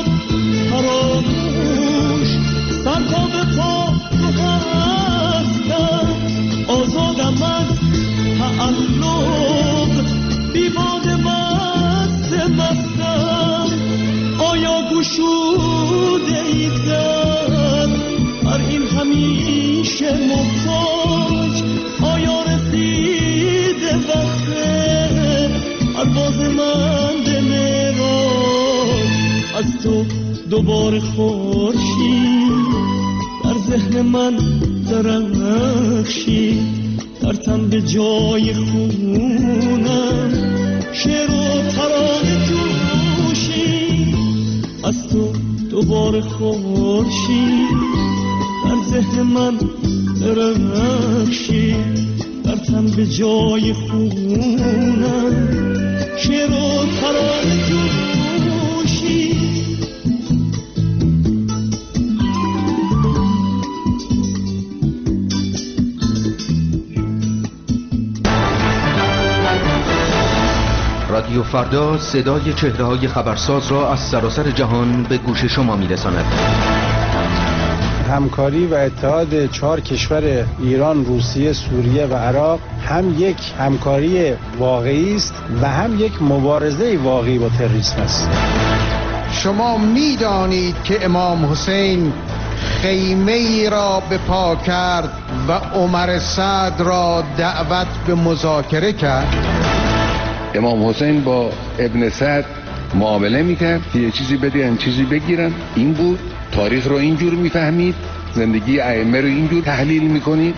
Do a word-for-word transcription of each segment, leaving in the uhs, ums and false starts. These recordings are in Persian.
شد فراموش، سر تا به پا تو هستم، آزادم از تعلق، بیباد مست مستم. آیا گشوده ایزد بر این همیشه محتاج؟ آیا رسیده وقته پرواز من به معراج؟ از تو دوباره خورشید در ذهن من درخشید، در تن به جای خونم شعر و ترانه جوشید. از تو دوباره خورشید در ذهن من درخشید، در تن به جای خونم شعر و ترانه جوشید. رادیو فردا صدای چهره‌های خبرساز را از سراسر جهان به گوش شما می‌رساند. همکاری و اتحاد چهار کشور ایران، روسیه، سوریه و عراق هم یک همکاری واقعی است و هم یک مبارزه واقعی با تروریسم است. شما می‌دانید که امام حسین خیمه ای را به پا کرد و عمر سعد را دعوت به مذاکره کرد. امام حسین با ابن سعد معامله میکرد که یه چیزی بدهن چیزی بگیرن. این بود. تاریخ رو اینجور میفهمید، زندگی ائمه رو اینجور تحلیل میکنید.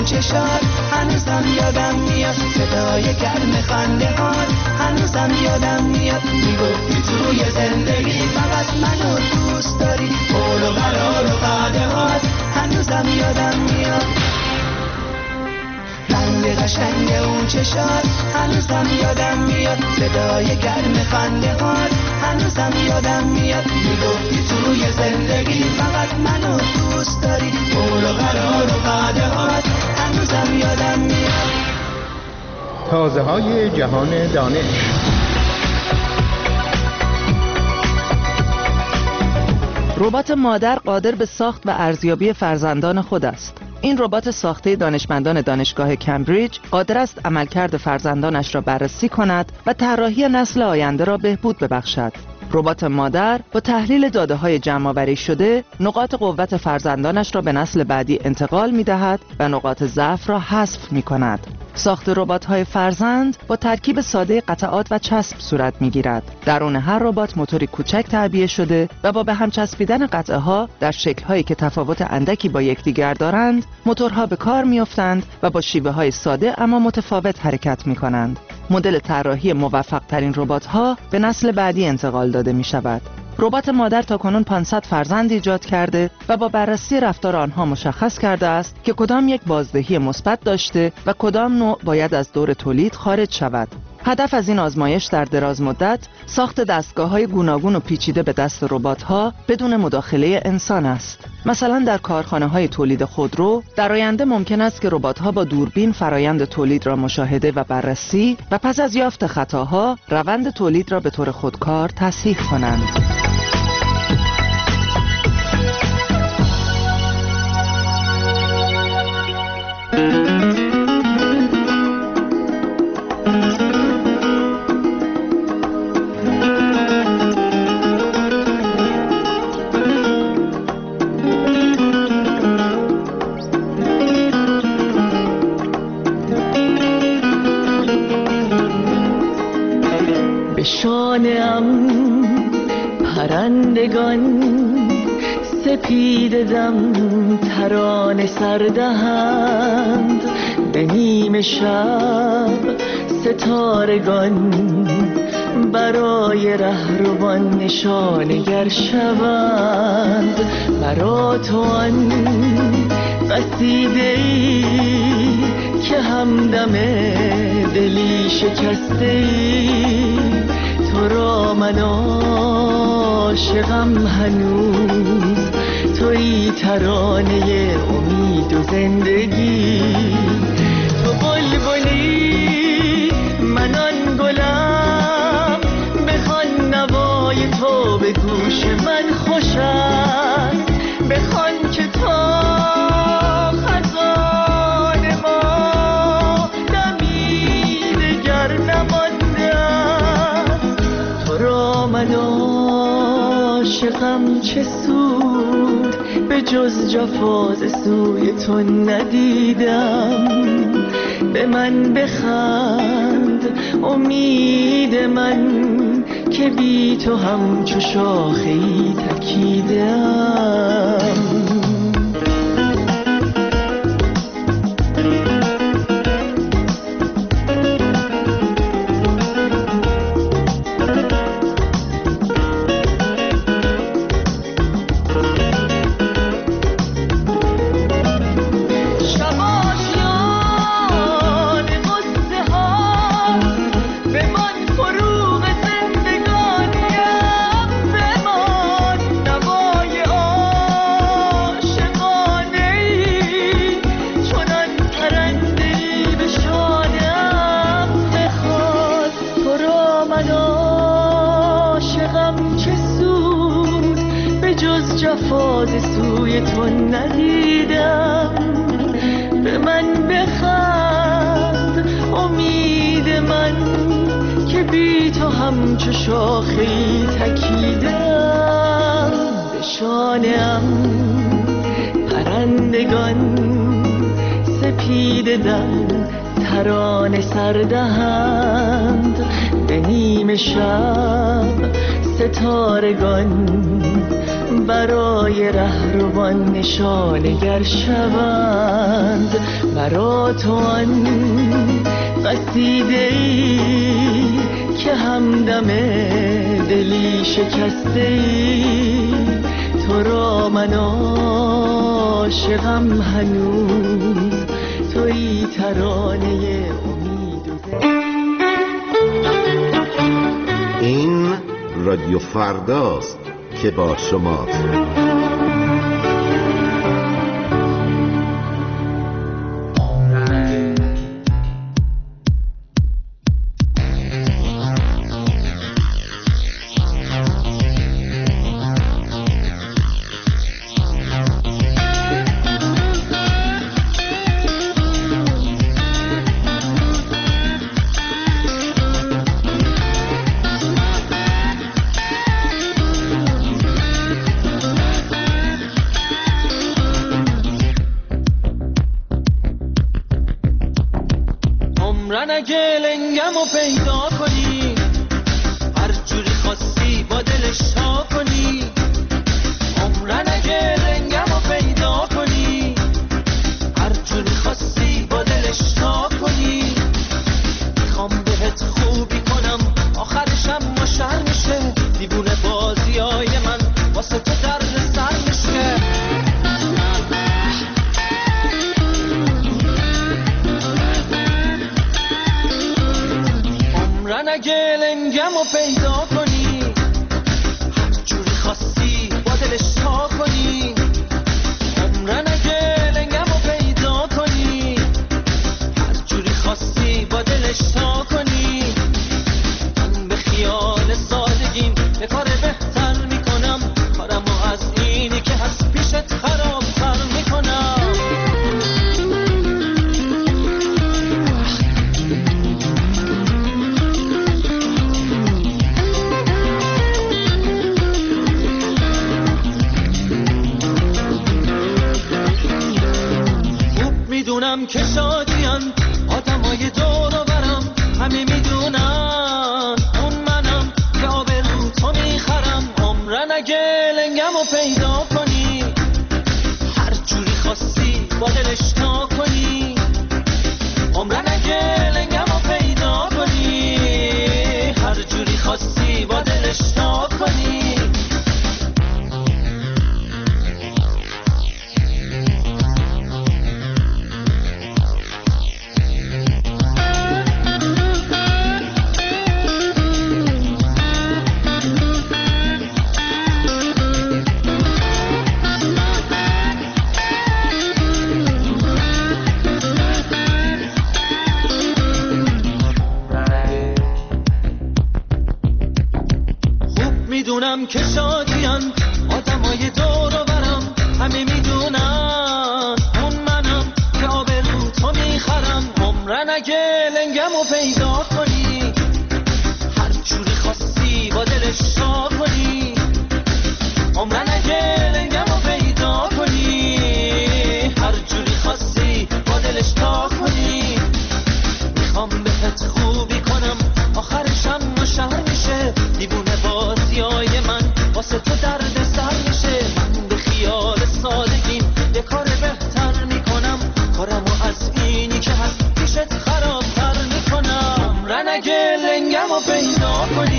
چشات، هنوزم یادم میاد صدای گرم خنده هات، هنوزم یادم میاد میگفتی توی زندگی فقط منو دوست داری، قول و قرار و وعده هات، هنوزم یادم میاد رنگ قشنگ اون چشات، هنوزم یادم میاد صدای گرم خنده هات، هنوزم یادم میاد میگفتی توی زندگی فقط منو دوست داری، قول و قرار و وعده هات، هنوزم یادم میاد. تازه های جهان دانش. ربات مادر قادر به ساخت و ارزیابی فرزندان خود است. این ربات ساخته دانشمندان دانشگاه کمبریج قادر است عملکرد فرزندانش را بررسی کند و طراحی نسل آینده را بهبود ببخشد. ربات مادر با تحلیل داده‌های جمع‌آوری شده نقاط قوت فرزندانش را به نسل بعدی انتقال می‌دهد و نقاط ضعف را حذف می‌کند. ساخت ربات‌های فرزند با ترکیب ساده قطعات و چسب صورت می‌گیرد. درون هر ربات موتوری کوچک تعبیه شده و با به هم چسبیدن قطعه‌ها در شکل‌هایی که تفاوت اندکی با یکدیگر دارند، موتورها به کار می‌افتند و با شیوه‌های ساده اما متفاوت حرکت می‌کنند. مدل طراحی موفق‌ترین ربات‌ها به نسل بعدی انتقال داده می‌شود. ربات مادر تاکنون پانصد فرزند ایجاد کرده و با بررسی رفتار آنها مشخص کرده است که کدام یک بازدهی مثبت داشته و کدام نوع باید از دور تولید خارج شود. هدف از این آزمایش در دراز مدت ساخت دستگاه‌های گوناگون و پیچیده به دست ربات‌ها بدون مداخله انسان است. مثلا در کارخانه‌های تولید خودرو در آینده ممکن است که ربات‌ها با دوربین فرایند تولید را مشاهده و بررسی و پس از یافت خطاها روند تولید را به طور خودکار تصحیح کنند. شانه‌ام پرندگان سپیده دم ترانه سردهند، به نیم شب ستارگان برای رهروان نشانگر شوند. مرا تو آن قصیده‌ای که همدم دلی شکسته‌ای، تو را من عاشقم هنوز، تویی ترانه امید و زندگی. تو بلبلی من آن گلم، بخوان نوای تو به گوش من خوش است، بخوان که تا خزان ما دمی دگر نمانده است. تو را من عاشقم چه سود، به جز جفاز سوی تو ندیدم. به من بخند امید من که بی تو همچو شاخه‌ای تکیدم. جفاز سوی تو ندیدم. به من بخند امید من که بی تو همچو شاخه‌ای تکیدم. به شانه‌ام پرندگان سپیده دم ترانه سردهند، به نیم شب ستارگان برای رهروان نشانگر شوند. مرا تو آن قصیده‌ای که همدم دلی شکسته‌ای، تو را من عاشقم هنوز، تویی ترانه امید و این رادیو فرداست که با شماست. اگه لنگمو پیدا کنی، هر جوری خواستی با دلش تا کنی. عمرن اگه لنگمو پیدا کنی، هر جوری خواستی با دلش تا کنی. میخوام بهت خوبی کنم، آخرشم مشتر میشه. دیوونه بازیای من واسه تو درد سر میشه. اگه لنگمو پیدا کنی، هر جوری خواستی با دلش تا کنی. عمرن اگه لنگمو پیدا کنی، هر جوری خواستی با دلش تا کنی. من به خیال سادگیم به کار بهتر میکنم، کارمو از اینی که هست پیشت خرابتر میکنم. میدونم که شادیم آدمای دور و برم، همه میدونن اون منم که آبرو تو میخرم. عمرن اگه لنگمو پیدا کنی، هر جوری خواستی با دلش تا کنی. عمرن اگه لنگمو پیدا کنی، هر جوری خواستی با دلش تا کنی. میدونم که شادیم آدمای دور و برم، همه میدونن اون منم که آبرو تو میخرم. عمرن اگه لنگمو پیدا کنی، هر جوری خواستی با دلش تا کنی. عمرن اگه لنگمو پیدا کنی، هر جوری خواستی با دلش تا کنی. میخوام بهت خوبی کنم، آخرشم مشهر میشه. دیوونه بازیای من واسه تو درد سر میشه. من به خیال سادگیم یه کار بهتر میکنم، کارمو از اینی که هست پیشت خرابتر میکنم. عمرن اگه لنگمو پیدا کنی،